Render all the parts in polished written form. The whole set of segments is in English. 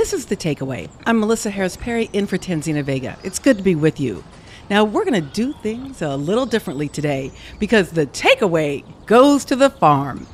This is The Takeaway. I'm Melissa Harris-Perry in for Tanzina Vega. It's good to be with you. Now, we're going to do things a little differently today because The Takeaway goes to the farm.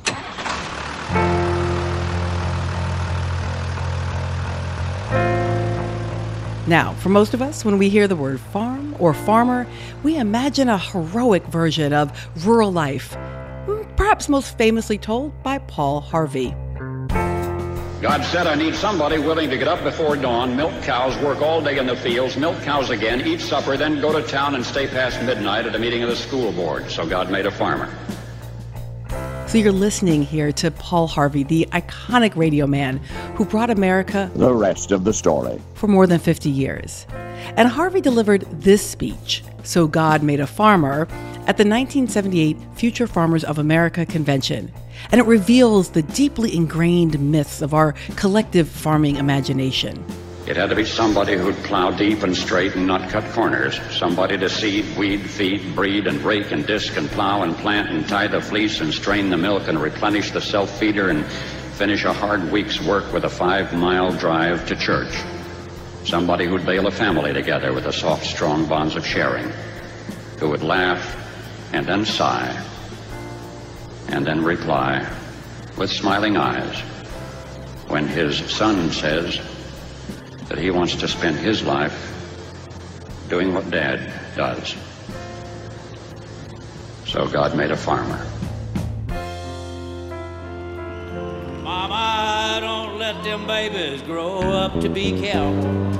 Now, for most of us, when we hear the word farm or farmer, we imagine a heroic version of rural life, perhaps most famously told by Paul Harvey. God said, I need somebody willing to get up before dawn, milk cows, work all day in the fields, milk cows again, eat supper, then go to town and stay past midnight at a meeting of the school board. So God made a farmer. So you're listening here to Paul Harvey, the iconic radio man who brought America the rest of the story for more than 50 years. And Harvey delivered this speech, So God Made a Farmer, at the 1978 Future Farmers of America Convention. And it reveals the deeply ingrained myths of our collective farming imagination. It had to be somebody who'd plow deep and straight and not cut corners. Somebody to seed, weed, feed, breed, and rake and disc and plow and plant and tie the fleece and strain the milk and replenish the self-feeder and finish a hard week's work with a 5-mile drive to church. Somebody who'd bail a family together with the soft, strong bonds of sharing. Who would laugh and then sigh and then reply with smiling eyes when his son says that he wants to spend his life doing what Dad does. So God made a farmer. Mama, don't let them babies grow up to be cowboys.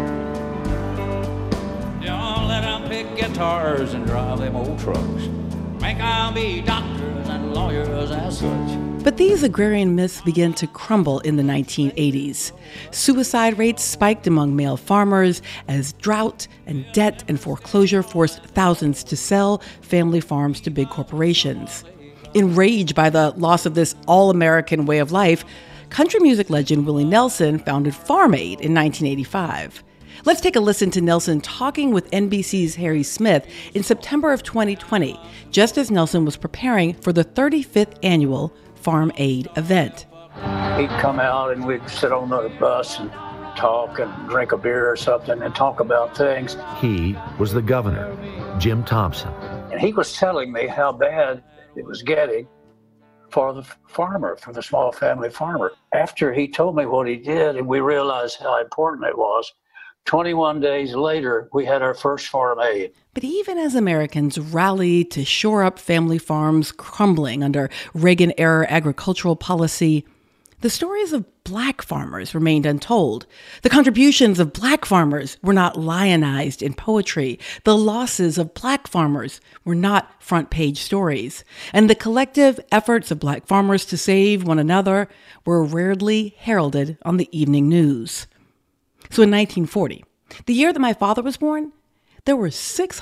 Don't let them pick guitars and drive them old trucks. Make them be doctors and lawyers as such. But these agrarian myths began to crumble in the 1980s. Suicide rates spiked among male farmers as drought and debt and foreclosure forced thousands to sell family farms to big corporations. Enraged by the loss of this all-American way of life, country music legend Willie Nelson founded Farm Aid in 1985. Let's take a listen to Nelson talking with NBC's Harry Smith in September of 2020, just as Nelson was preparing for the 35th annual Farm Aid event. He'd come out and we'd sit on the bus and talk and drink a beer or something and talk about things. He was the governor, Jim Thompson. And he was telling me how bad it was getting for the farmer, for the small family farmer. After he told me what he did and we realized how important it was, 21 days later, we had our first Farm Aid. But even as Americans rallied to shore up family farms crumbling under Reagan-era agricultural policy, the stories of black farmers remained untold. The contributions of black farmers were not lionized in poetry. The losses of black farmers were not front-page stories. And the collective efforts of black farmers to save one another were rarely heralded on the evening news. So in 1940, the year that my father was born, there were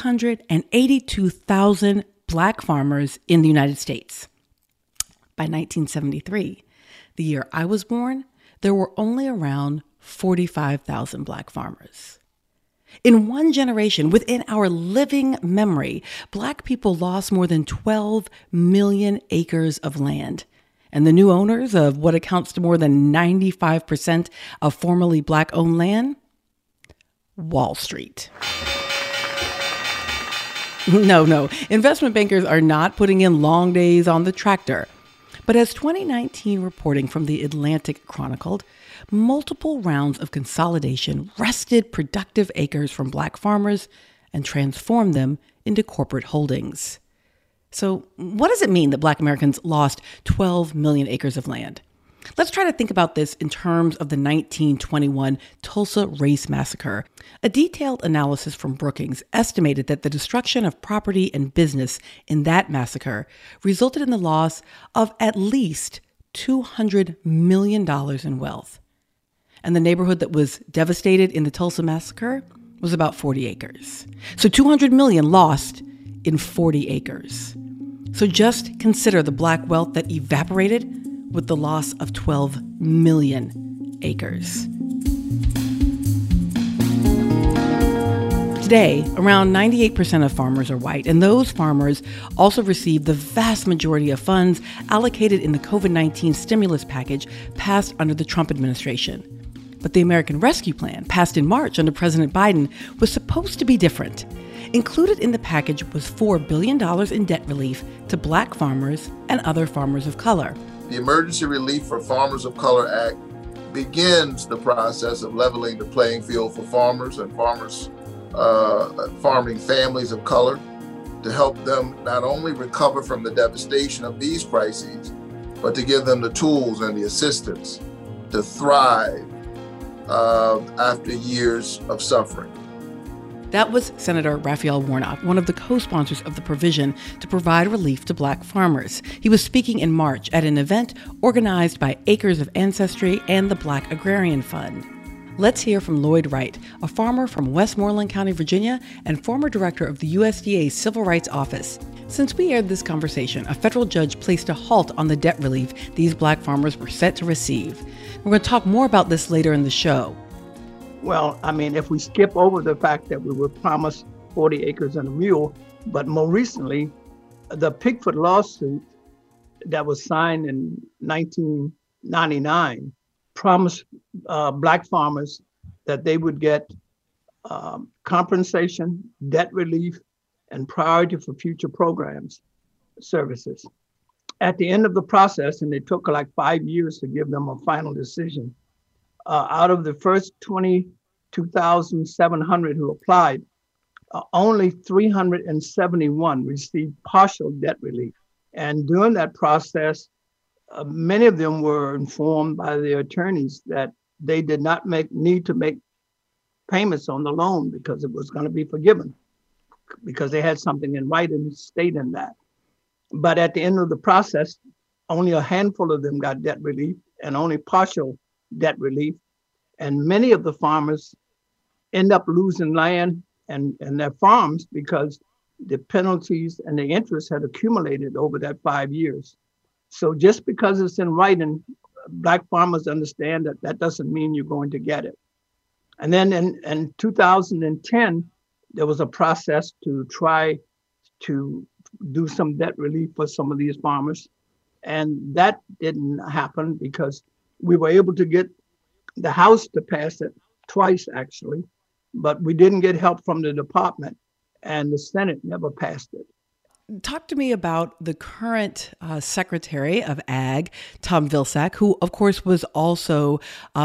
682,000 black farmers in the United States. By 1973, the year I was born, there were only around 45,000 black farmers. In one generation, within our living memory, black people lost more than 12 million acres of land. And the new owners of what accounts to more than 95% of formerly black-owned land? Wall Street. No. Investment bankers are not putting in long days on the tractor. But as 2019 reporting from The Atlantic chronicled, multiple rounds of consolidation wrested productive acres from black farmers and transformed them into corporate holdings. So what does it mean that black Americans lost 12 million acres of land? Let's try to think about this in terms of the 1921 Tulsa Race Massacre. A detailed analysis from Brookings estimated that the destruction of property and business in that massacre resulted in the loss of at least $200 million in wealth. And the neighborhood that was devastated in the Tulsa Massacre was about 40 acres. So 200 million lost in 40 acres. So just consider the black wealth that evaporated with the loss of 12 million acres. Today, around 98% of farmers are white, and those farmers also receive the vast majority of funds allocated in the COVID-19 stimulus package passed under the Trump administration. But the American Rescue Plan, passed in March under President Biden, was supposed to be different. Included in the package was $4 billion in debt relief to black farmers and other farmers of color. The Emergency Relief for Farmers of Color Act begins the process of leveling the playing field for farmers and farming families of color to help them not only recover from the devastation of these crises, but to give them the tools and the assistance to thrive after years of suffering. That was Senator Raphael Warnock, one of the co-sponsors of the provision to provide relief to black farmers. He was speaking in March at an event organized by Acres of Ancestry and the Black Agrarian Fund. Let's hear from Lloyd Wright, a farmer from Westmoreland County, Virginia, and former director of the USDA Civil Rights Office. Since we aired this conversation, a federal judge placed a halt on the debt relief these black farmers were set to receive. We're going to talk more about this later in the show. Well, I mean, if we skip over the fact that we were promised 40 acres and a mule, but more recently, the Pigfoot lawsuit that was signed in 1999 promised black farmers that they would get compensation, debt relief, and priority for future programs, services. At the end of the process, and it took like 5 years to give them a final decision, out of the first 22,700 who applied, only 371 received partial debt relief. And during that process, many of them were informed by their attorneys that they did not need to make payments on the loan because it was going to be forgiven, because they had something in writing stating that. But at the end of the process, only a handful of them got debt relief and only partial debt relief. And many of the farmers end up losing land and their farms because the penalties and the interest had accumulated over that 5 years. So just because it's in writing, black farmers understand that that doesn't mean you're going to get it. And then in 2010, there was a process to try to do some debt relief for some of these farmers. And that didn't happen because we were able to get the House to pass it twice, actually, but we didn't get help from the department, and the Senate never passed it. Talk to me about the current Secretary of Ag, Tom Vilsack, who, of course, was also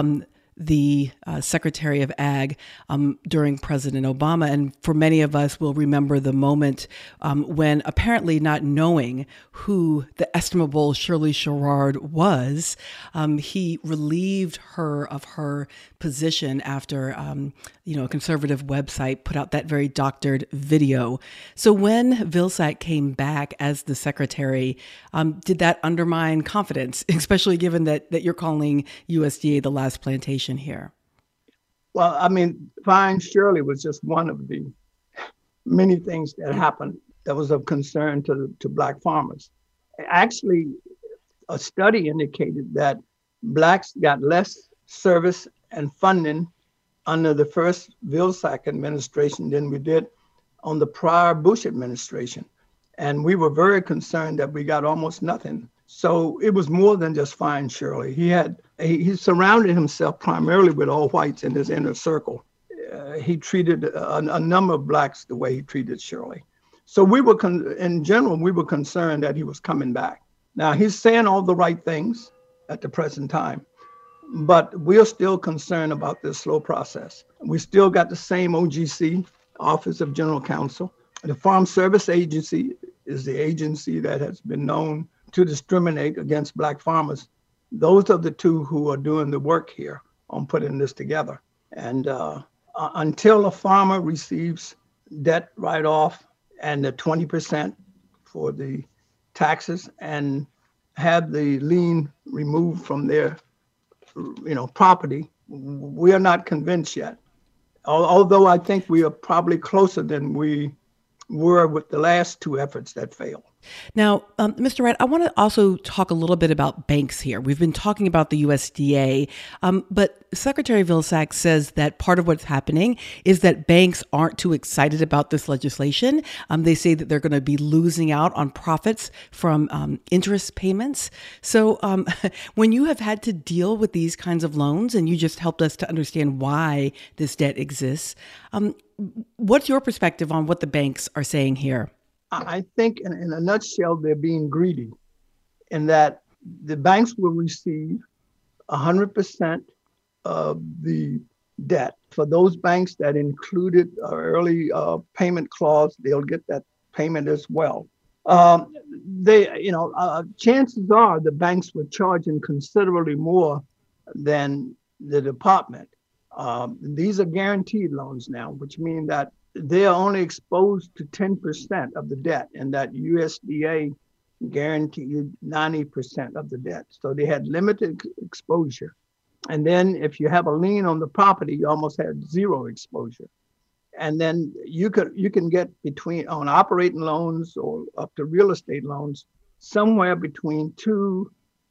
the Secretary of Ag during President Obama. And for many of us, will remember the moment when, apparently not knowing who the estimable Shirley Sherrod was, he relieved her of her position after a conservative website put out that very doctored video. So when Vilsack came back as the secretary, did that undermine confidence, especially given that you're calling USDA the last plantation here? Well, I mean, Fine Shirley was just one of the many things that happened that was of concern to black farmers. Actually, a study indicated that blacks got less service and funding under the first Vilsack administration than we did on the prior Bush administration. And we were very concerned that we got almost nothing. So it was more than just Fine Shirley. He surrounded himself primarily with all whites in his inner circle. He treated a number of blacks the way he treated Shirley. So we were, in general, we were concerned that he was coming back. Now, he's saying all the right things at the present time, but we're still concerned about this slow process. We still got the same OGC, Office of General Counsel. The Farm Service Agency is the agency that has been known to discriminate against black farmers. Those are the two who are doing the work here on putting this together. And until a farmer receives debt write-off and the 20% for the taxes and have the lien removed from their property, we are not convinced yet. Although I think we are probably closer than we were with the last two efforts that failed. Now, Mr. Wright, I want to also talk a little bit about banks here. We've been talking about the USDA, but Secretary Vilsack says that part of what's happening is that banks aren't too excited about this legislation. They say that they're going to be losing out on profits from interest payments. So when you have had to deal with these kinds of loans, and you just helped us to understand why this debt exists, what's your perspective on what the banks are saying here? I think in a nutshell, they're being greedy in that the banks will receive 100% of the debt. For those banks that included an early payment clause, they'll get that payment as well. Chances are the banks were charging considerably more than the department. These are guaranteed loans now, which mean that they are only exposed to 10% of the debt, and that USDA guaranteed 90% of the debt. So they had limited exposure. And then if you have a lien on the property, you almost had zero exposure. And then you can get between, on operating loans or up to real estate loans, somewhere between 2% to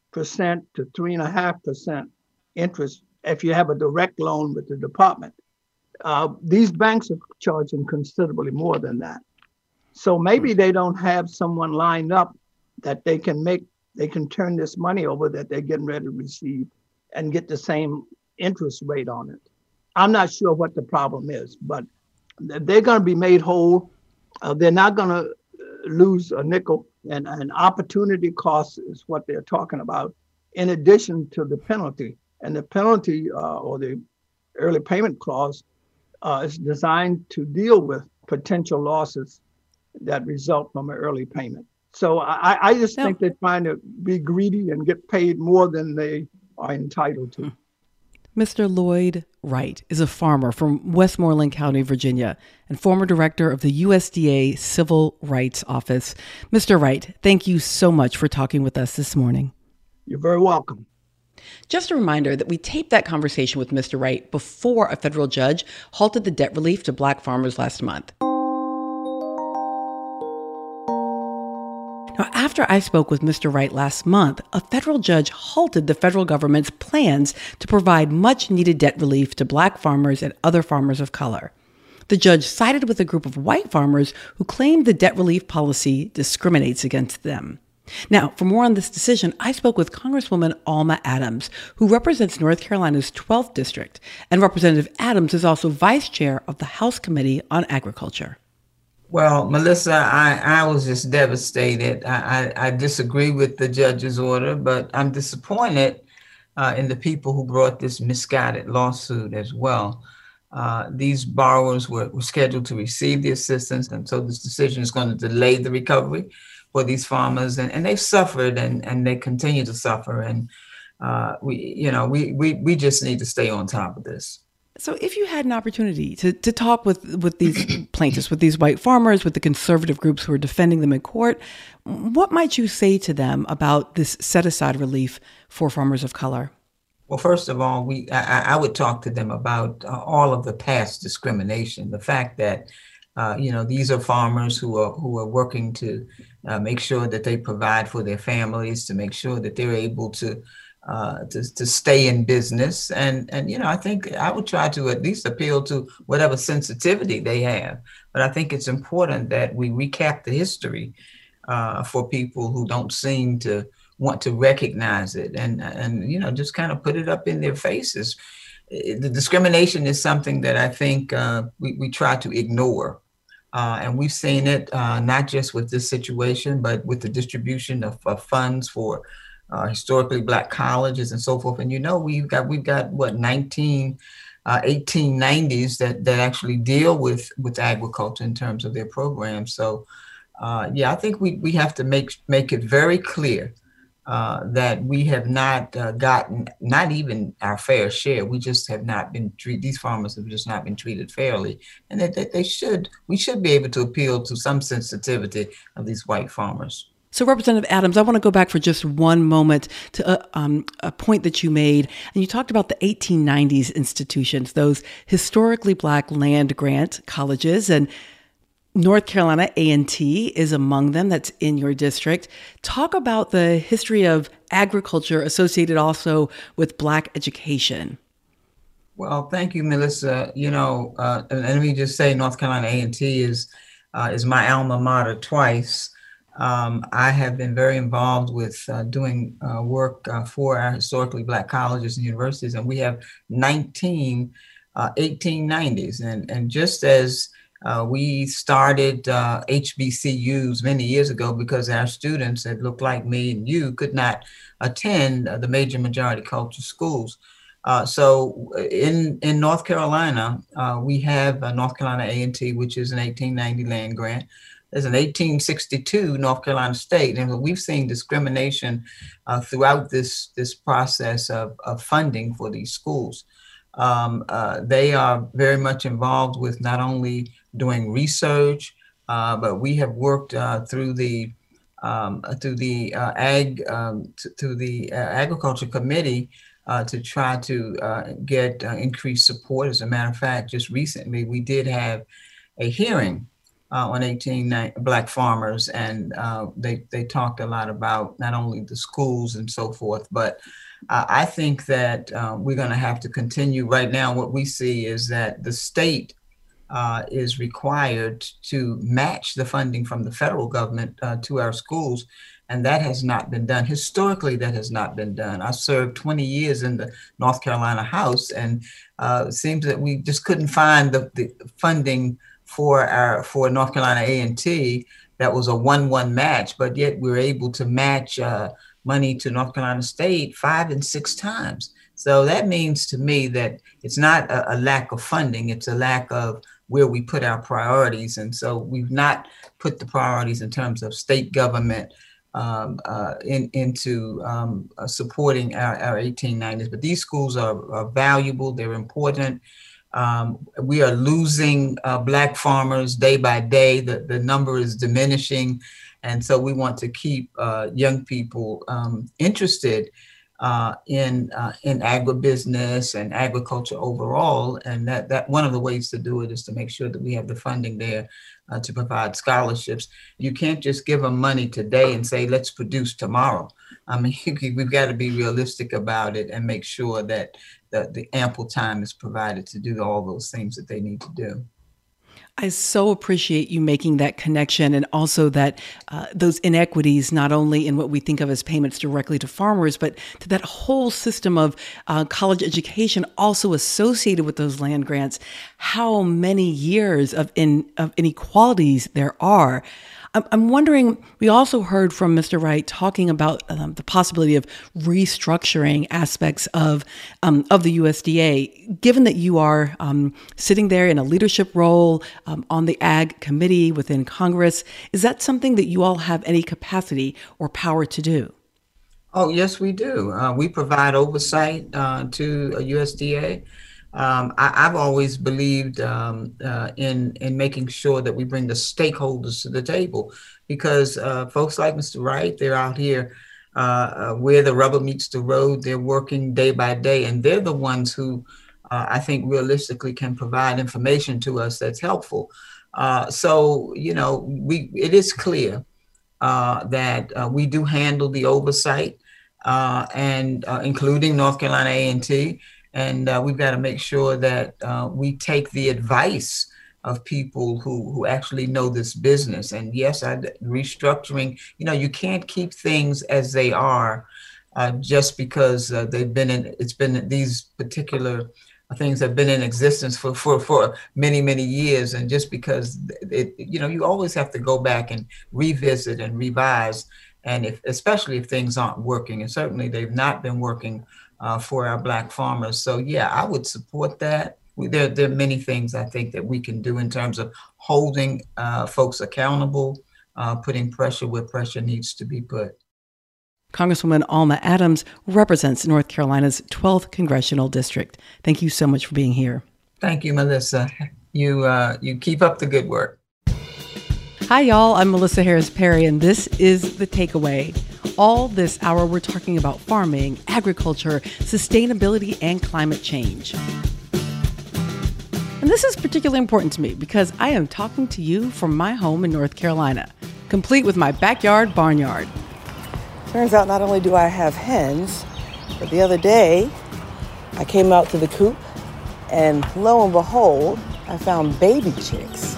3.5% interest if you have a direct loan with the department. These banks are charging considerably more than that. So maybe they don't have someone lined up that they can turn this money over that they're getting ready to receive and get the same interest rate on it. I'm not sure what the problem is, but they're going to be made whole. They're not going to lose a nickel, and an opportunity cost is what they're talking about, in addition to the penalty. And the penalty or the early payment clause is designed to deal with potential losses that result from an early payment. So I just think they're trying to be greedy and get paid more than they are entitled to. Mr. Lloyd Wright is a farmer from Westmoreland County, Virginia, and former director of the USDA Civil Rights Office. Mr. Wright, thank you so much for talking with us this morning. You're very welcome. Just a reminder that we taped that conversation with Mr. Wright before a federal judge halted the debt relief to Black farmers last month. Now, after I spoke with Mr. Wright last month, a federal judge halted the federal government's plans to provide much-needed debt relief to Black farmers and other farmers of color. The judge sided with a group of white farmers who claimed the debt relief policy discriminates against them. Now, for more on this decision, I spoke with Congresswoman Alma Adams, who represents North Carolina's 12th district, and Representative Adams is also vice chair of the House Committee on Agriculture. Well, Melissa, I was just devastated. I disagree with the judge's order, but I'm disappointed in the people who brought this misguided lawsuit as well. These borrowers were scheduled to receive the assistance, and so this decision is going to delay the recovery for these farmers, and they've suffered and they continue to suffer. And we just need to stay on top of this. So if you had an opportunity to talk with these plaintiffs, with these white farmers, with the conservative groups who are defending them in court, what might you say to them about this set-aside relief for farmers of color? Well, first of all, I would talk to them about all of the past discrimination, the fact that these are farmers who are working to make sure that they provide for their families, to make sure that they're able to stay in business. And I think I would try to at least appeal to whatever sensitivity they have. But I think it's important that we recap the history for people who don't seem to want to recognize it and just kind of put it up in their faces. The discrimination is something that I think we try to ignore. And we've seen it not just with this situation, but with the distribution of funds for historically Black colleges and so forth. And we've got what 1890s that actually deal with agriculture in terms of their programs. So I think we have to make it very clear that we have not gotten not even our fair share. We just have not been treated. These farmers have just not been treated fairly, and that we should be able to appeal to some sensitivity of these white farmers. So, Representative Adams, I want to go back for just one moment to a point that you made. And you talked about the 1890s institutions, those historically Black land grant colleges. And North Carolina A&T is among them. That's in your district. Talk about the history of agriculture associated also with Black education. Well, thank you, Melissa. And let me just say, North Carolina A&T is my alma mater twice. I have been very involved with doing work for our historically Black colleges and universities, and we have 19 1890s. And just as we started HBCUs many years ago because our students that looked like me and you could not attend the major majority culture schools. So in North Carolina, we have North Carolina A&T, which is an 1890 land grant. There's an 1862 North Carolina State, and we've seen discrimination throughout this process of funding for these schools. They are very much involved with not only doing research, but we have worked through the Agriculture Committee to try to get increased support. As a matter of fact, just recently we did have a hearing on 18 Black farmers, and they talked a lot about not only the schools and so forth, but I think that we're going to have to continue. Right now, what we see is that the state is required to match the funding from the federal government to our schools, and that has not been done. Historically, that has not been done. I served 20 years in the North Carolina House, and it seems that we just couldn't find the funding for North Carolina A&T that was a 1-1 match, but yet we were able to match money to North Carolina State 5 and 6 times. So that means to me that it's not a lack of funding, it's a lack of where we put our priorities. And so we've not put the priorities in terms of state government into supporting our 1890s. But these schools are valuable, they're important. We are losing Black farmers day by day. The number is diminishing. And so we want to keep young people interested in agribusiness and agriculture overall. And that one of the ways to do it is to make sure that we have the funding there to provide scholarships. You can't just give them money today and say, let's produce tomorrow. I mean, we've got to be realistic about it and make sure that the ample time is provided to do all those things that they need to do. I so appreciate you making that connection, and also that those inequities, not only in what we think of as payments directly to farmers, but to that whole system of college education also associated with those land grants, how many years of inequalities there are. I'm wondering, we also heard from Mr. Wright talking about the possibility of restructuring aspects of the USDA. Given that you are sitting there in a leadership role on the Ag Committee within Congress, is that something that you all have any capacity or power to do? Oh, yes, we do. We provide oversight to USDA. I've always believed in making sure that we bring the stakeholders to the table, because folks like Mr. Wright, they're out here where the rubber meets the road. They're working day by day, and they're the ones who I think realistically can provide information to us that's helpful. So, it is clear that we do handle the oversight, and including North Carolina A&T. And we've got to make sure that we take the advice of people who actually know this business. And yes, restructuring, you can't keep things as they are just because these particular things have been in existence for many, many years. And just because you always have to go back and revisit and revise. And especially if things aren't working, and certainly they've not been working for our Black farmers. So yeah, I would support that. There are many things I think that we can do in terms of holding folks accountable, putting pressure where pressure needs to be put. Congresswoman Alma Adams represents North Carolina's 12th Congressional District. Thank you so much for being here. Thank you, Melissa. You keep up the good work. Hi, y'all. I'm Melissa Harris Perry, and this is The Takeaway. All this hour, we're talking about farming, agriculture, sustainability, and climate change. And this is particularly important to me because I am talking to you from my home in North Carolina, complete with my backyard barnyard. Turns out not only do I have hens, but the other day I came out to the coop and lo and behold, I found baby chicks.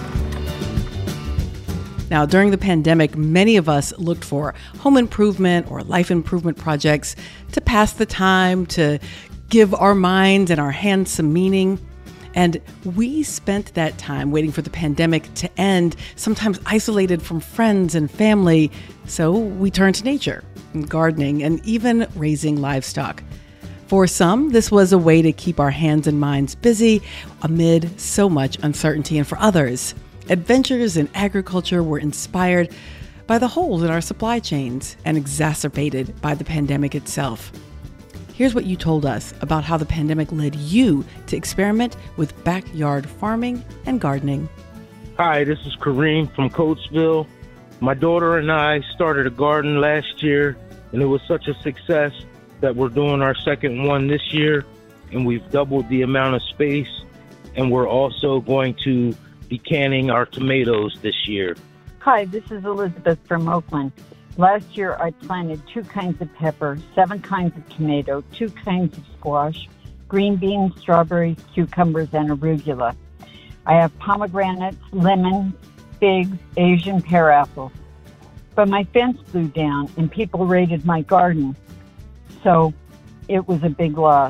Now, during the pandemic, many of us looked for home improvement or life improvement projects to pass the time, to give our minds and our hands some meaning. And we spent that time waiting for the pandemic to end, sometimes isolated from friends and family. So we turned to nature, and gardening, and even raising livestock. For some, this was a way to keep our hands and minds busy amid so much uncertainty. And for others, adventures in agriculture were inspired by the holes in our supply chains and exacerbated by the pandemic itself. Here's what you told us about how the pandemic led you to experiment with backyard farming and gardening. Hi, this is Kareem from Coatesville. My daughter and I started a garden last year, and it was such a success that we're doing our second one this year, and we've doubled the amount of space, and we're also going to be canning our tomatoes this year. Hi, this is Elizabeth from Oakland. Last year I planted 2 kinds of pepper, 7 kinds of tomato, 2 kinds of squash, green beans, strawberries, cucumbers, and arugula. I have pomegranates, lemons, figs, Asian pear apples. But my fence blew down and people raided my garden, so it was a big loss.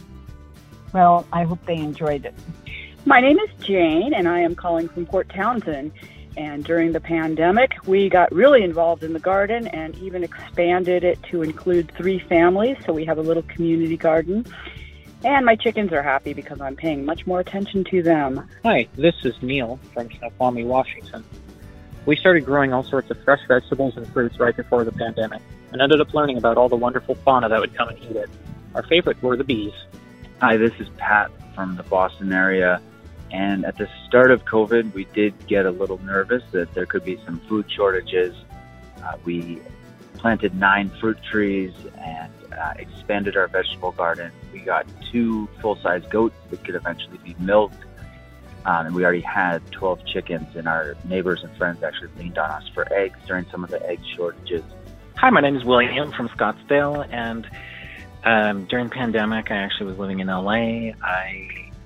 Well, I hope they enjoyed it. My name is Jane, and I am calling from Port Townsend. And during the pandemic, we got really involved in the garden and even expanded it to include 3 families, so we have a little community garden. And my chickens are happy because I'm paying much more attention to them. Hi, this is Neil from Snoqualmie, Washington. We started growing all sorts of fresh vegetables and fruits right before the pandemic and ended up learning about all the wonderful fauna that would come and eat it. Our favorite were the bees. Hi, this is Pat from the Boston area. And at the start of COVID, we did get a little nervous that there could be some food shortages. We planted 9 fruit trees and expanded our vegetable garden. We got 2 full-size goats that could eventually be milked. And we already had 12 chickens, and our neighbors and friends actually leaned on us for eggs during some of the egg shortages. Hi, my name is William from Scottsdale, and during the pandemic, I actually was living in LA. I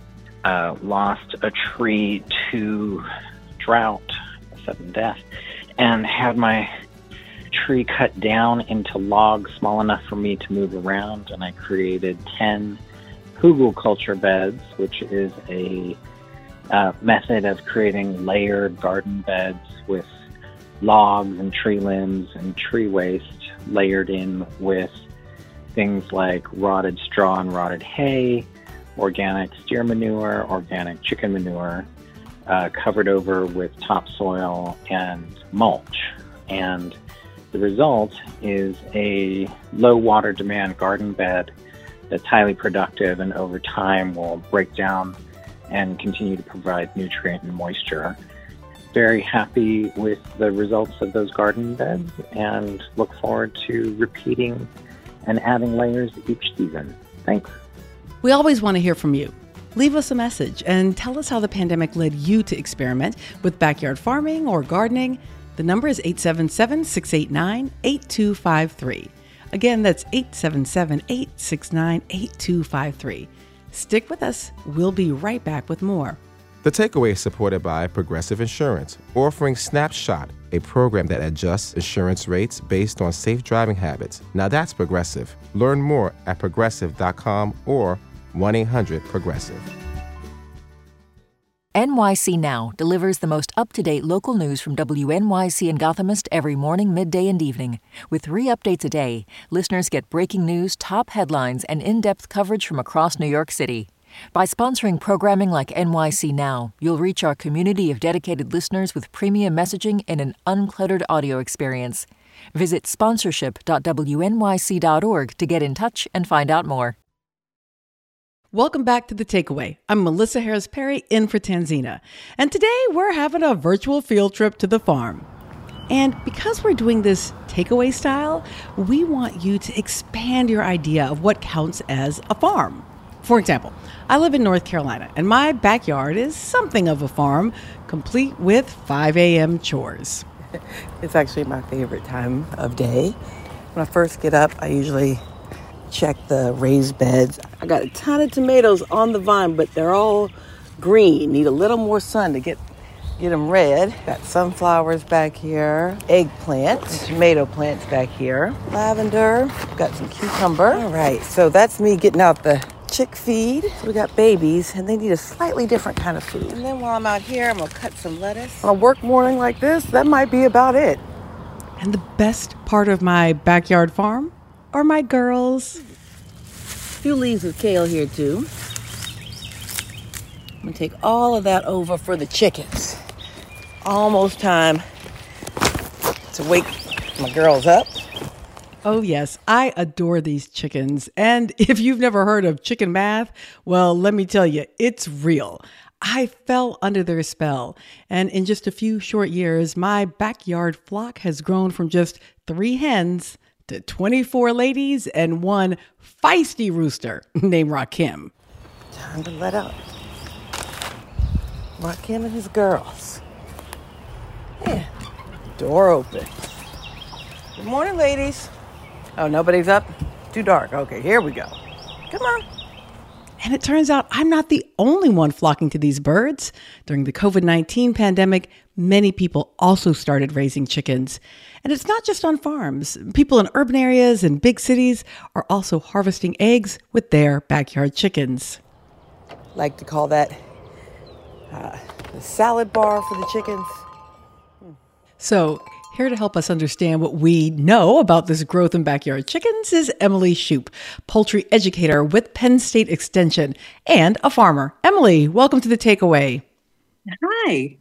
lost a tree to drought, sudden death, and had my tree cut down into logs small enough for me to move around, and I created 10 hugelkultur beds, which is a method of creating layered garden beds with logs and tree limbs and tree waste layered in with things like rotted straw and rotted hay, organic steer manure, organic chicken manure, covered over with topsoil and mulch. And the result is a low water demand garden bed that's highly productive and over time will break down and continue to provide nutrient and moisture. Very happy with the results of those garden beds and look forward to repeating and adding layers each season. Thanks. We always want to hear from you. Leave us a message and tell us how the pandemic led you to experiment with backyard farming or gardening. The number is 877-689-8253. Again, that's 877-869-8253. Stick with us. We'll be right back with more. The Takeaway is supported by Progressive Insurance, offering Snapshot, a program that adjusts insurance rates based on safe driving habits. Now that's Progressive. Learn more at progressive.com or 1-800-PROGRESSIVE. NYC Now delivers the most up-to-date local news from WNYC and Gothamist every morning, midday, and evening. With 3 updates a day, listeners get breaking news, top headlines, and in-depth coverage from across New York City. By sponsoring programming like NYC Now, you'll reach our community of dedicated listeners with premium messaging in an uncluttered audio experience. Visit sponsorship.wnyc.org to get in touch and find out more. Welcome back to The Takeaway. I'm Melissa Harris-Perry in for Tanzina. And today we're having a virtual field trip to the farm. And because we're doing this takeaway style, we want you to expand your idea of what counts as a farm. For example, I live in North Carolina, and my backyard is something of a farm, complete with 5 a.m. chores. It's actually my favorite time of day. When I first get up, I usually check the raised beds. I got a ton of tomatoes on the vine, but they're all green. Need a little more sun to get them red. Got sunflowers back here, eggplant, tomato plants back here, lavender, got some cucumber. All right, so that's me getting out the chick feed. So we got babies, and they need a slightly different kind of food. And then while I'm out here, I'm gonna cut some lettuce. On a work morning like this, that might be about it. And the best part of my backyard farm are my girls. A few leaves of kale here too. I'm gonna take all of that over for the chickens. Almost time to wake my girls up. Oh yes, I adore these chickens. And if you've never heard of chicken math, well, let me tell you, it's real. I fell under their spell. And in just a few short years, my backyard flock has grown from just 3 hens to 24 ladies and 1 feisty rooster named Rakim. Time to let out Rakim and his girls. Yeah, door open. Good morning, ladies. Oh, nobody's up? Too dark. Okay, here we go. Come on. And it turns out I'm not the only one flocking to these birds. During the COVID-19 pandemic, many people also started raising chickens. And it's not just on farms. People in urban areas and big cities are also harvesting eggs with their backyard chickens. Like to call that the salad bar for the chickens. So here to help us understand what we know about this growth in backyard chickens is Emily Shoup, poultry educator with Penn State Extension and a farmer. Emily, welcome to The Takeaway. Hi.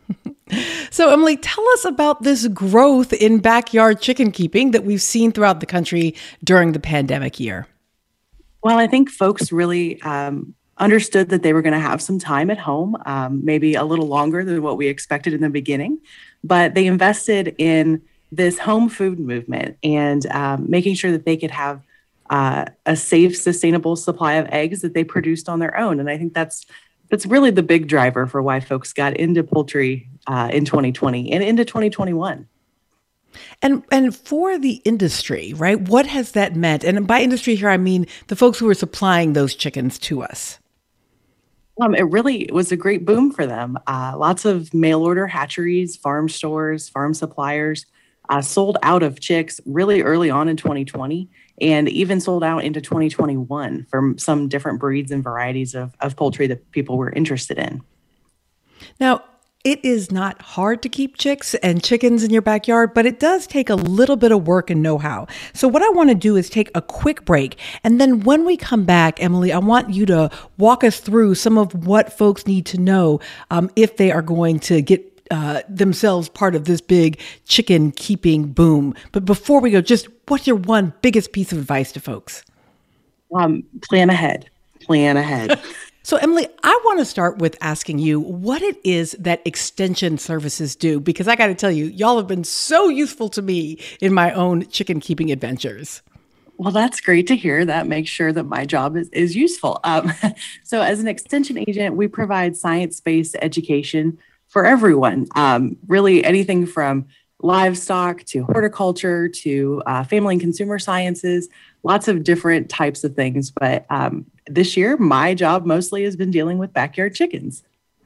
So Emily, tell us about this growth in backyard chicken keeping that we've seen throughout the country during the pandemic year. Well, I think folks really understood that they were going to have some time at home, maybe a little longer than what we expected in the beginning, but they invested in this home food movement and making sure that they could have a safe, sustainable supply of eggs that they produced on their own. And I think that's really the big driver for why folks got into poultry in 2020 and into 2021. And for the industry, right, what has that meant? And by industry here, I mean the folks who are supplying those chickens to us. It really was a great boom for them. Lots of mail order hatcheries, farm stores, farm suppliers sold out of chicks really early on in 2020 and even sold out into 2021 for some different breeds and varieties of poultry that people were interested in. Now, it is not hard to keep chicks and chickens in your backyard, but it does take a little bit of work and know-how. So what I want to do is take a quick break. And then when we come back, Emily, I want you to walk us through some of what folks need to know if they are going to get themselves part of this big chicken keeping boom. But before we go, just what's your one biggest piece of advice to folks? Plan ahead. Plan ahead. So, Emily, I want to start with asking you what it is that extension services do, because I got to tell you, y'all have been so useful to me in my own chicken keeping adventures. Well, that's great to hear. That makes sure that my job is useful. So as an extension agent, we provide science-based education for everyone, really anything from livestock to horticulture to family and consumer sciences, lots of different types of things. But this year, my job mostly has been dealing with backyard chickens.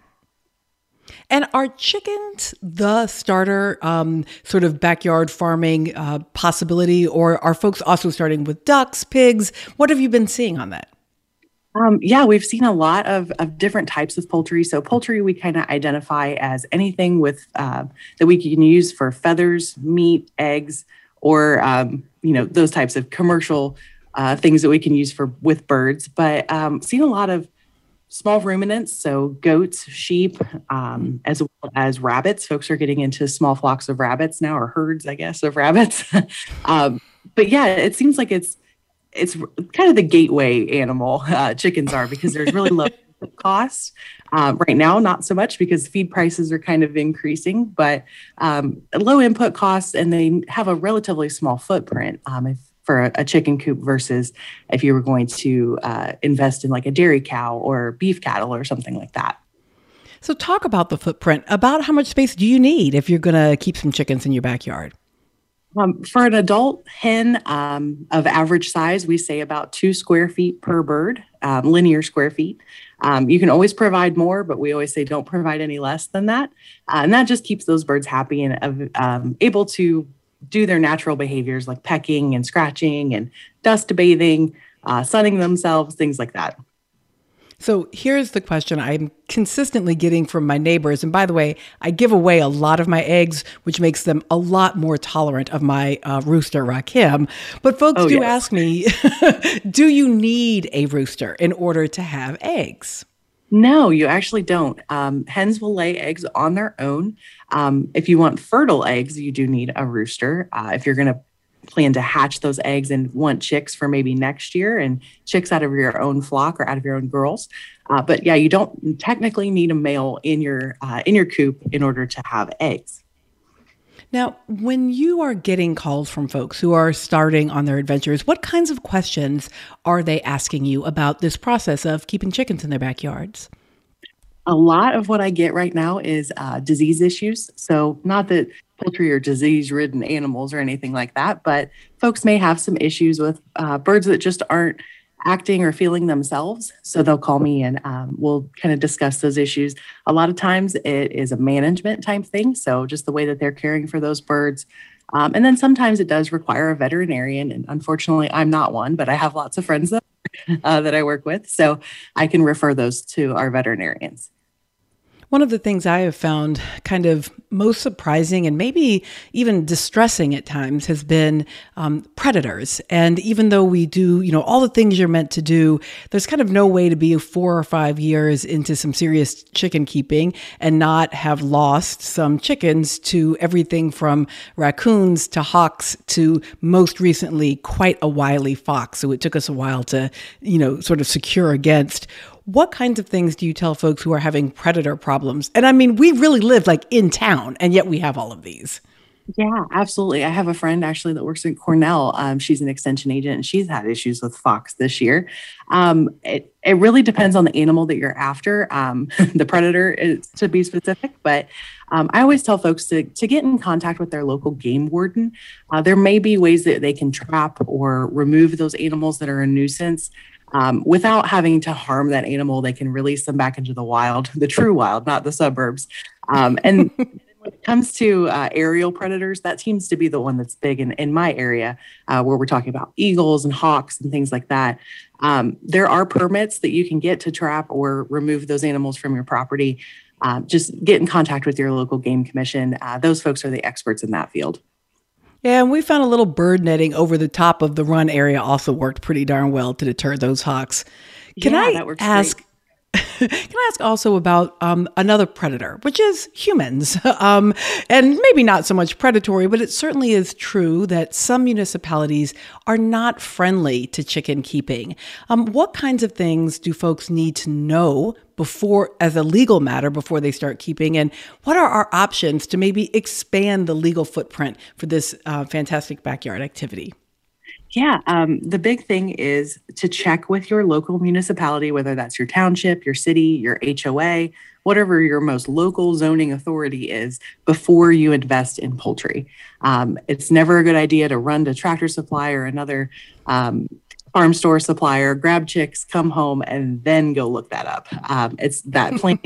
And are chickens the starter sort of backyard farming possibility, or are folks also starting with ducks, pigs? What have you been seeing on that? Yeah, we've seen a lot of different types of poultry. So poultry, we kind of identify as anything with that we can use for feathers, meat, eggs, or those types of commercial things that we can use with birds. But seen a lot of small ruminants, so goats, sheep, as well as rabbits. Folks are getting into small flocks of rabbits now, or herds, I guess, of rabbits. But yeah, it seems like it's kind of the gateway animal, chickens are, because there's really low cost. Right now, not so much because feed prices are kind of increasing, but low input costs, and they have a relatively small footprint. for a chicken coop versus if you were going to invest in like a dairy cow or beef cattle or something like that. So talk about the footprint. About how much space do you need if you're going to keep some chickens in your backyard? For an adult hen of average size, we say about 2 square feet per bird, linear square feet. You can always provide more, but we always say don't provide any less than that. And that just keeps those birds happy and able to do their natural behaviors like pecking and scratching and dust bathing, sunning themselves, things like that. So here's the question I'm consistently getting from my neighbors. And by the way, I give away a lot of my eggs, which makes them a lot more tolerant of my rooster, Rakim. But folks ask me, do you need a rooster in order to have eggs? No, you actually don't. Hens will lay eggs on their own. If you want fertile eggs, you do need a rooster. If you're going to plan to hatch those eggs and want chicks for maybe next year and chicks out of your own flock or out of your own girls. But yeah, you don't technically need a male in your coop in order to have eggs. Now, when you are getting calls from folks who are starting on their adventures, what kinds of questions are they asking you about this process of keeping chickens in their backyards? A lot of what I get right now is disease issues. So not that poultry are disease-ridden animals or anything like that, but folks may have some issues with birds that just aren't acting or feeling themselves. So they'll call me and we'll kind of discuss those issues. A lot of times it is a management type thing. So just the way that they're caring for those birds. And then sometimes it does require a veterinarian. And unfortunately, I'm not one, but I have lots of friends that I work with. So I can refer those to our veterinarians. One of the things I have found kind of most surprising and maybe even distressing at times has been predators. And even though we do, all the things you're meant to do, there's kind of no way to be 4 or 5 years into some serious chicken keeping and not have lost some chickens to everything from raccoons to hawks to most recently quite a wily fox. So it took us a while to, sort of secure against. What kinds of things do you tell folks who are having predator problems? And I mean, we really live like in town, and yet we have all of these. Yeah, absolutely. I have a friend actually that works at Cornell. She's an extension agent, and she's had issues with fox this year. It really depends on the animal that you're after, the predator is, to be specific. But I always tell folks to get in contact with their local game warden. There may be ways that they can trap or remove those animals that are a nuisance. Without having to harm that animal. They can release them back into the wild, the true wild, not the suburbs. And when it comes to aerial predators, that seems to be the one that's big in my area, where we're talking about eagles and hawks and things like that. There are permits that you can get to trap or remove those animals from your property. Just get in contact with your local game commission. Those folks are the experts in that field. Yeah, and we found a little bird netting over the top of the run area also worked pretty darn well to deter those hawks. Can I ask also about another predator, which is humans? And maybe not so much predatory, but it certainly is true that some municipalities are not friendly to chicken keeping. What kinds of things do folks need to know before, as a legal matter, before they start keeping? And what are our options to maybe expand the legal footprint for this fantastic backyard activity? Yeah, the big thing is to check with your local municipality, whether that's your township, your city, your HOA, whatever your most local zoning authority is, before you invest in poultry. It's never a good idea to run to Tractor Supply or another farm store supplier, grab chicks, come home, and then go look that up. It's that plain.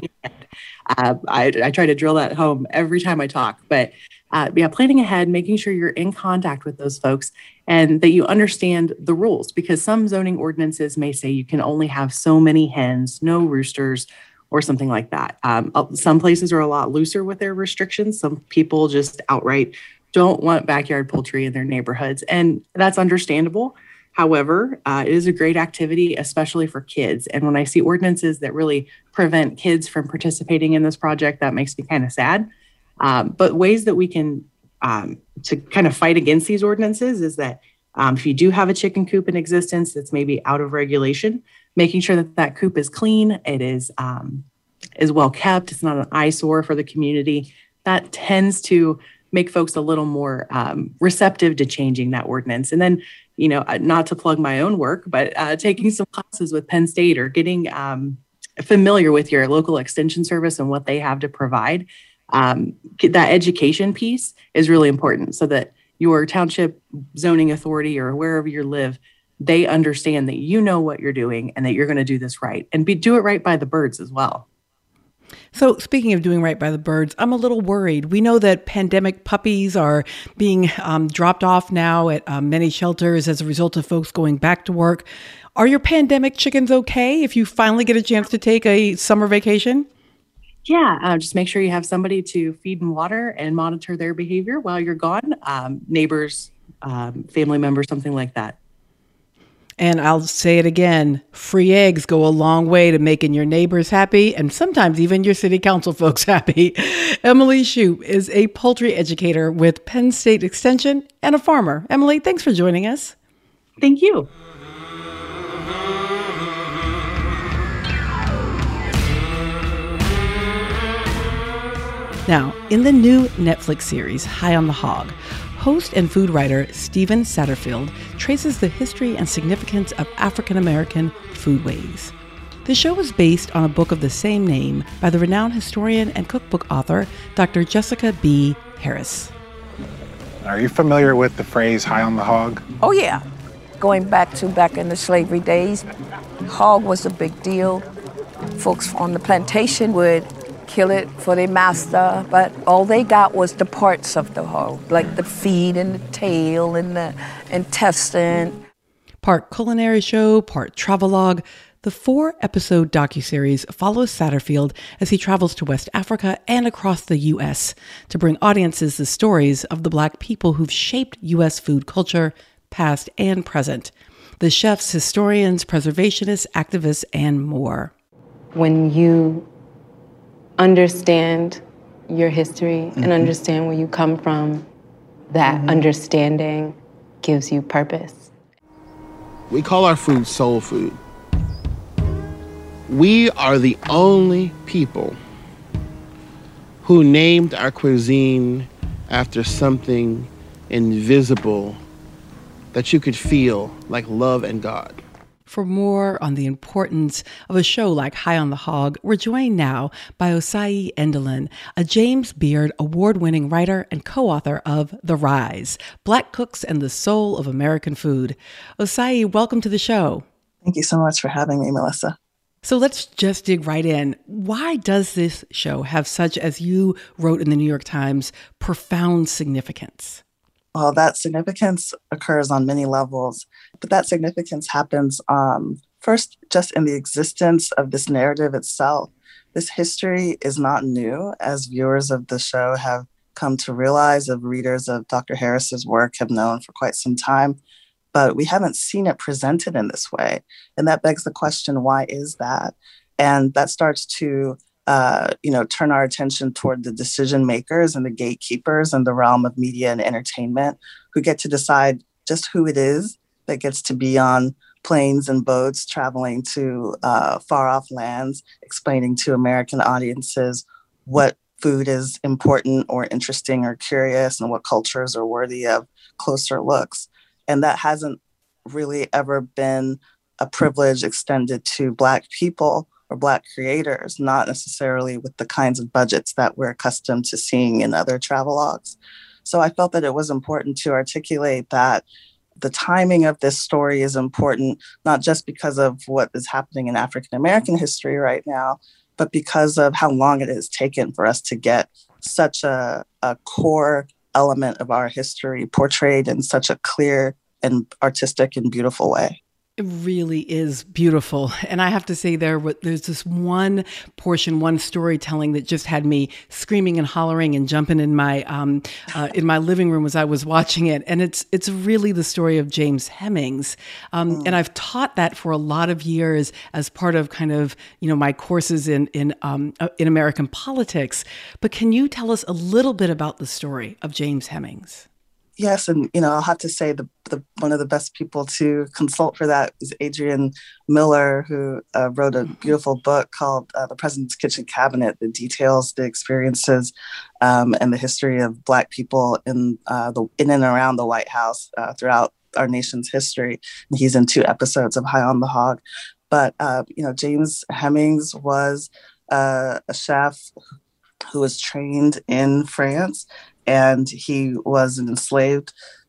I try to drill that home every time I talk, but planning ahead, making sure you're in contact with those folks and that you understand the rules, because some zoning ordinances may say you can only have so many hens, no roosters, or something like that. Some places are a lot looser with their restrictions. Some people just outright don't want backyard poultry in their neighborhoods, and that's understandable. However, it is a great activity, especially for kids. And when I see ordinances that really prevent kids from participating in this project, that makes me kind of sad. But ways that we can to kind of fight against these ordinances is that if you do have a chicken coop in existence that's maybe out of regulation, making sure that that coop is clean, it is well kept, it's not an eyesore for the community. That tends to make folks a little more receptive to changing that ordinance. And then, not to plug my own work, but taking some classes with Penn State or getting familiar with your local extension service and what they have to provide. That education piece is really important so that your township zoning authority or wherever you live, they understand that you know what you're doing and that you're going to do this right and do it right by the birds as well. So speaking of doing right by the birds, I'm a little worried. We know that pandemic puppies are being dropped off now at many shelters as a result of folks going back to work. Are your pandemic chickens okay if you finally get a chance to take a summer vacation? Yeah, just make sure you have somebody to feed and water and monitor their behavior while you're gone. Neighbors, family members, something like that. And I'll say it again, free eggs go a long way to making your neighbors happy and sometimes even your city council folks happy. Emily Shoup is a poultry educator with Penn State Extension and a farmer. Emily, thanks for joining us. Thank you. Now, in the new Netflix series, High on the Hog, host and food writer Stephen Satterfield traces the history and significance of African-American foodways. The show is based on a book of the same name by the renowned historian and cookbook author, Dr. Jessica B. Harris. Are you familiar with the phrase high on the hog? Oh, yeah. Going back in the slavery days, hog was a big deal. Folks on the plantation would kill it for their master, but all they got was the parts of the hog, like the feet and the tail and the intestine. Part culinary show, part travelogue, the 4-episode docuseries follows Satterfield as he travels to West Africa and across the U.S. to bring audiences the stories of the Black people who've shaped U.S. food culture, past and present. The chefs, historians, preservationists, activists, and more. When you understand your history and understand where you come from, that understanding gives you purpose. We call our food soul food. We are the only people who named our cuisine after something invisible that you could feel, like love and God. For more on the importance of a show like High on the Hog, we're joined now by Osai Endelin, a James Beard award-winning writer and co-author of The Rise, Black Cooks and the Soul of American Food. Osai, welcome to the show. Thank you so much for having me, Melissa. So let's just dig right in. Why does this show have such, as you wrote in the New York Times, profound significance? Well, that significance occurs on many levels, but that significance happens first just in the existence of this narrative itself. This history is not new, as viewers of the show have come to realize, of readers of Dr. Harris's work have known for quite some time, but we haven't seen it presented in this way. And that begs the question, why is that? And that starts to turn our attention toward the decision makers and the gatekeepers in the realm of media and entertainment, who get to decide just who it is that gets to be on planes and boats traveling to far off lands, explaining to American audiences what food is important or interesting or curious and what cultures are worthy of closer looks. And that hasn't really ever been a privilege extended to Black people or Black creators, not necessarily with the kinds of budgets that we're accustomed to seeing in other travelogues. So I felt that it was important to articulate that the timing of this story is important, not just because of what is happening in African American history right now, but because of how long it has taken for us to get such a core element of our history portrayed in such a clear and artistic and beautiful way. It really is beautiful. And I have to say there's this one portion, one storytelling that just had me screaming and hollering and jumping in my living room as I was watching it. And it's really the story of James Hemings. And I've taught that for a lot of years as part of kind of, my courses in American politics. But can you tell us a little bit about the story of James Hemings? Yes, and I'll have to say the one of the best people to consult for that is Adrian Miller, who wrote a beautiful book called The President's Kitchen Cabinet that details the experiences and the history of Black people in and around the White House throughout our nation's history. And he's in 2 episodes of High on the Hog. But James Hemings was a chef who was trained in France. And he was an enslaved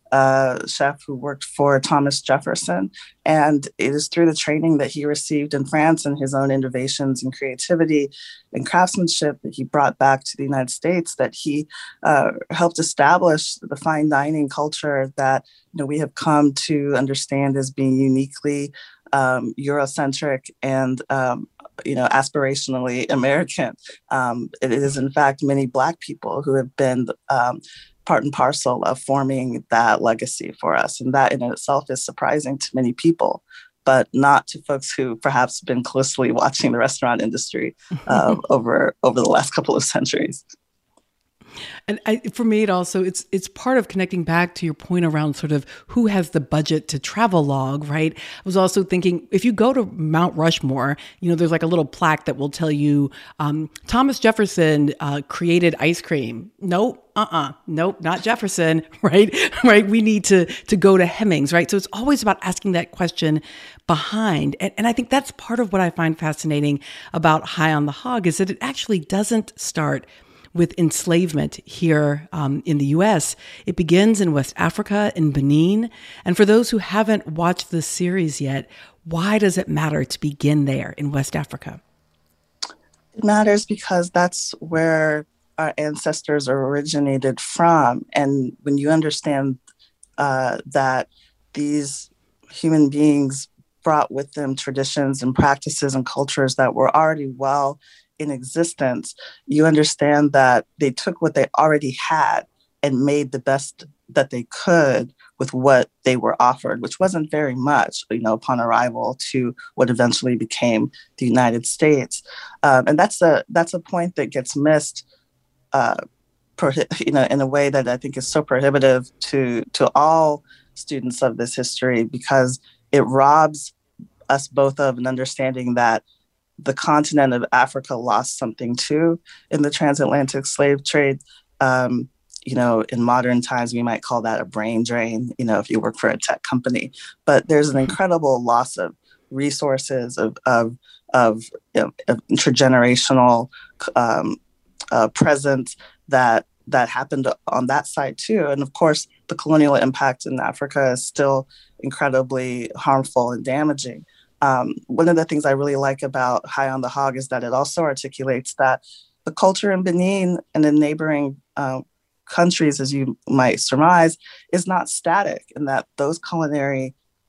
chef who worked for Thomas Jefferson. And it is through the training that he received in France and his own innovations and creativity and craftsmanship that he brought back to the United States that he helped establish the fine dining culture that we have come to understand as being uniquely Eurocentric and aspirationally American. It is, in fact, many Black people who have been part and parcel of forming that legacy for us. And that in itself is surprising to many people, but not to folks who perhaps been closely watching the restaurant industry over the last couple of centuries. And for me, it's part of connecting back to your point around sort of who has the budget to travel log, right? I was also thinking, if you go to Mount Rushmore, there's like a little plaque that will tell you, Thomas Jefferson created ice cream. Nope, not Jefferson, right? Right. We need to go to Hemings, right? So it's always about asking that question behind. And I think that's part of what I find fascinating about High on the Hog is that it actually doesn't start with enslavement here in the U.S. It begins in West Africa, in Benin. And for those who haven't watched this series yet, why does it matter to begin there in West Africa? It matters because that's where our ancestors originated from. And when you understand that these human beings brought with them traditions and practices and cultures that were already well in existence, you understand that they took what they already had and made the best that they could with what they were offered, which wasn't very much, upon arrival to what eventually became the United States. And that's a point that gets missed, in a way that I think is so prohibitive to all students of this history, because it robs us both of an understanding that the continent of Africa lost something too in the transatlantic slave trade. In modern times, we might call that a brain drain, if you work for a tech company. But there's an incredible loss of resources, of intergenerational presence that happened on that side too. And of course, the colonial impact in Africa is still incredibly harmful and damaging. One of the things I really like about High on the Hog is that it also articulates that the culture in Benin and in neighboring countries, as you might surmise, is not static, and that those culinary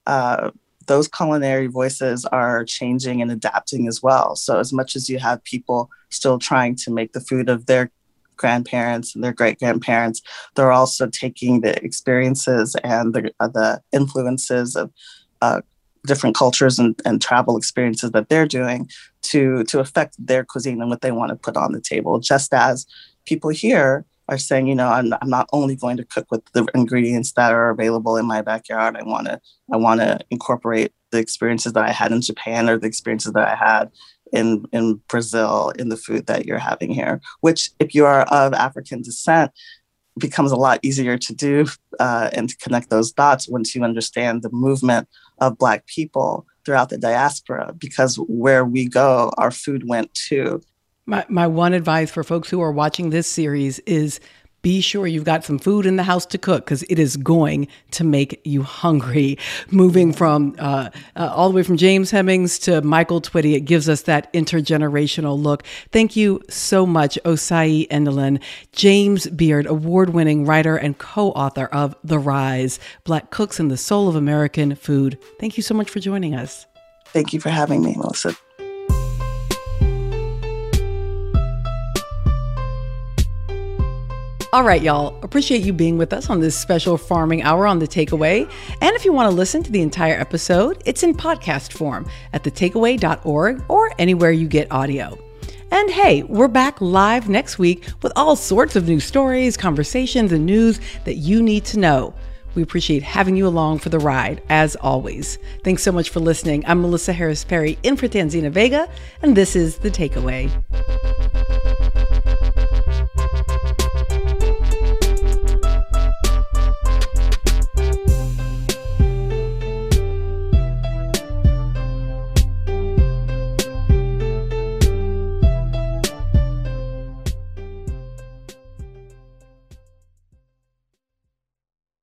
voices are changing and adapting as well. So as much as you have people still trying to make the food of their grandparents and their great-grandparents, they're also taking the experiences and the influences of different cultures and travel experiences that they're doing to affect their cuisine and what they want to put on the table. Just as people here are saying, I'm not only going to cook with the ingredients that are available in my backyard. I want to incorporate the experiences that I had in Japan or the experiences that I had in Brazil in the food that you're having here, which if you are of African descent, becomes a lot easier to do and to connect those dots once you understand the movement of Black people throughout the diaspora, because where we go, our food went too. My one advice for folks who are watching this series is be sure you've got some food in the house to cook, because it is going to make you hungry. Moving from all the way from James Hemings to Michael Twitty, it gives us that intergenerational look. Thank you so much, Osai Endelin. James Beard, award-winning writer and co-author of The Rise, Black Cooks and the Soul of American Food. Thank you so much for joining us. Thank you for having me, Melissa. All right, y'all. Appreciate you being with us on this special farming hour on The Takeaway. And if you want to listen to the entire episode, it's in podcast form at thetakeaway.org or anywhere you get audio. And hey, we're back live next week with all sorts of new stories, conversations, and news that you need to know. We appreciate having you along for the ride, as always. Thanks so much for listening. I'm Melissa Harris Perry in for Tanzina Vega, and this is The Takeaway.